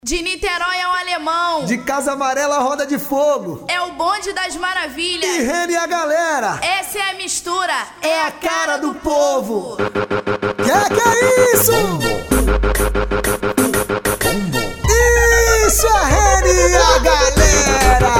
De Niterói é o alemão. De Casa Amarela, Roda de Fogo. É o bonde das maravilhas. E Rene e a galera. Essa é a mistura. É a cara do povo. Que é isso? Isso é Rene e a galera.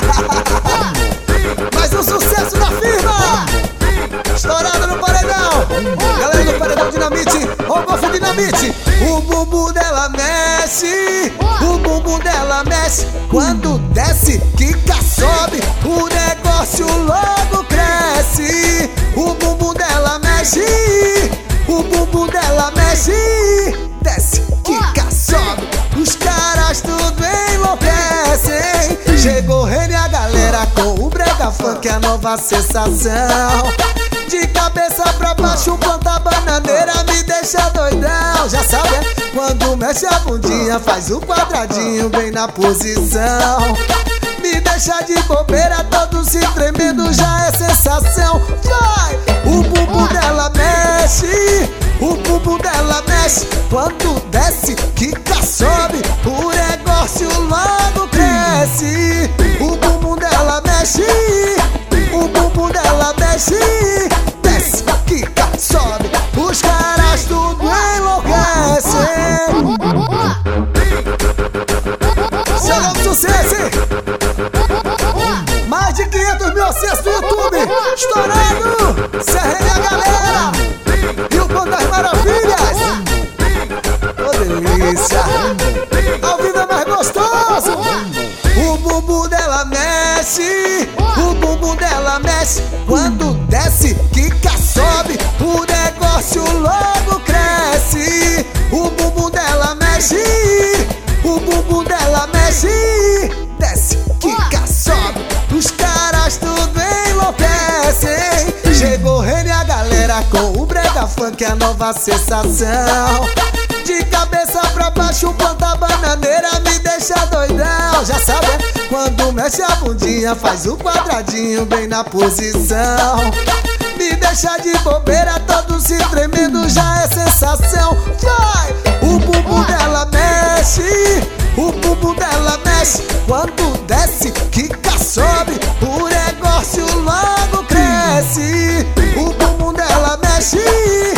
Mais um sucesso da firma. Estourado no paredão. Galera do Paredão Dinamite, Rodolfo Dinamite. O bumbum dela mexe, o bumbum dela mexe. Quando desce, quica, sobe, o negócio logo cresce. O bumbum dela mexe, o bumbum dela mexe. Desce, quica, sobe, os caras tudo enlouquecem. Chegou Rene e a galera com o brega funk, a nova sensação. De cabeça pra baixo, planta bananeira, me deixa doidão. Já sabe, quando mexe a bundinha, faz o quadradinho bem na posição. Me deixa de bobeira, todo se tremendo, já é sensação. Vai! O bumbum dela mexe, o bumbum dela mexe. Quando desce, quica, sobe, o negócio logo cresce. O bumbum dela mexe, o bumbum dela mexe. Desce, quica, sobe, os caras tudo enlouquecem. Chegou o sucesso, hein? Mais de 500 mil acessos no YouTube. Estourando, Serra e a galera. E o Bonde das Maravilhas. Ô delícia. Ao vivo é mais gostoso. O bumbum dela mexe, o bumbum dela mexe. Quando desce, quica, sobe, o negócio logo cresce. O bumbum dela mexe, o bumbum dela mexe. Desce, quica, sobe, os caras tudo enlouquecem. Chegou Rene e a galera com o brega funk, a nova sensação. De cabeça pra baixo, planta bananeira, me deixa doidão. Já sabe, quando mexe a bundinha, faz o quadradinho bem na posição. Me deixa de bobeira, todo se tremendo, já é sensação. Vai! O bumbum dela mexe, o bumbum dela mexe. Quando desce, quica, sobe, o negócio logo cresce. O bumbum dela mexe,